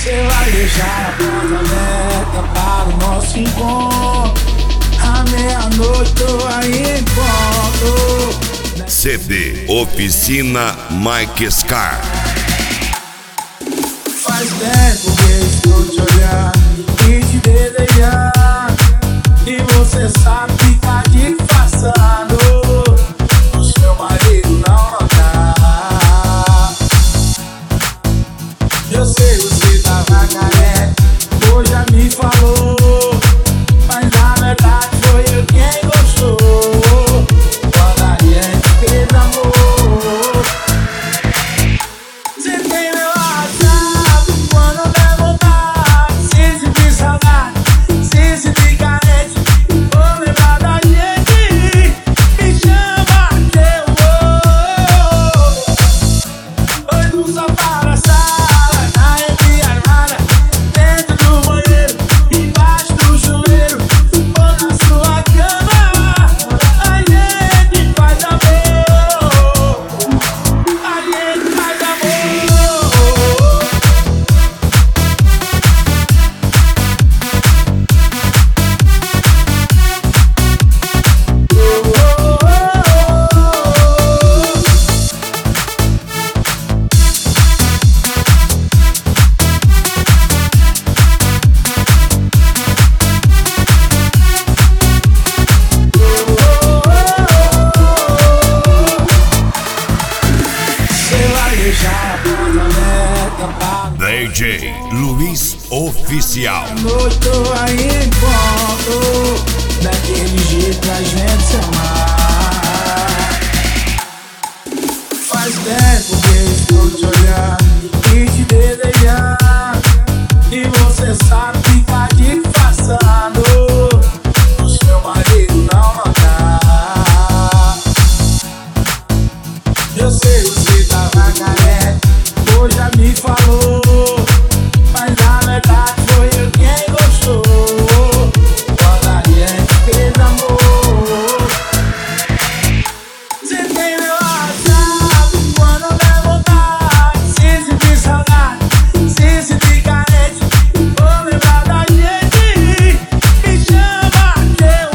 Cê vai deixar a porta aberta para o nosso encontro. À meia-noite tô aí em ponto. CD Oficina Mike Scar. Faz tempo que estou te olhando e te desejando, e você sabe ficar disfarçando. O seu marido não notar. Eu sei, você tava carente, hoje já me falou, mas na verdade foi eu quem gostou. Quando a gente fez amor. Você tem meu WhatsApp, quando der vontade, se sentir saudade, se sentir carente, vou lembrar da gente. Me chama que eu vou. Oi no sofá da sala, na rede armada, dentro do banheiro, embaixo do chuveiro, ou na sua cama. A gente faz amor. A gente faz amor. Cê vai deixar a porta aberta para DJ Luiz Oficial. noite, tô aí em ponto, daquele jeito pra gente se amar. Faz tempo que estou te olhando e te desejando, e você sabe ficar disfarçando. O seu marido não notar. Eu sei, você tava carente, hoje já me falou, mas na verdade foi eu quem gostou. Quando a gente fez amor. Você tem meu WhatsApp, quando der vontade, se sentir saudade, se sentir carente, vou lembrar da gente. Me chama que eu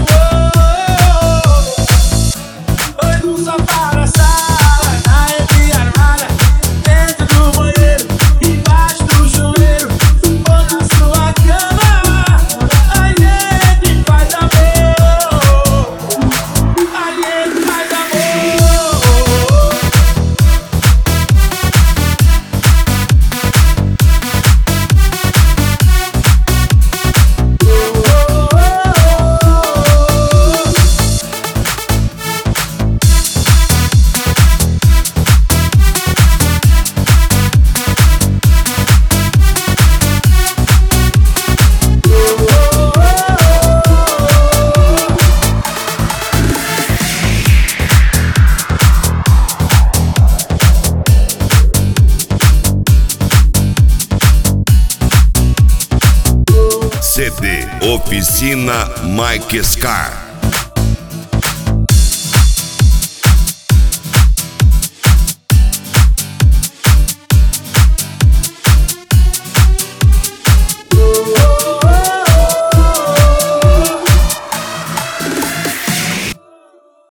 vou. Oi no sofá da sala, na rede armada, dentro do banheiro, embaixo do chuveiro, ou na sua cama. A gente faz amor. A gente faz amor. CD Oficina Mike Scar.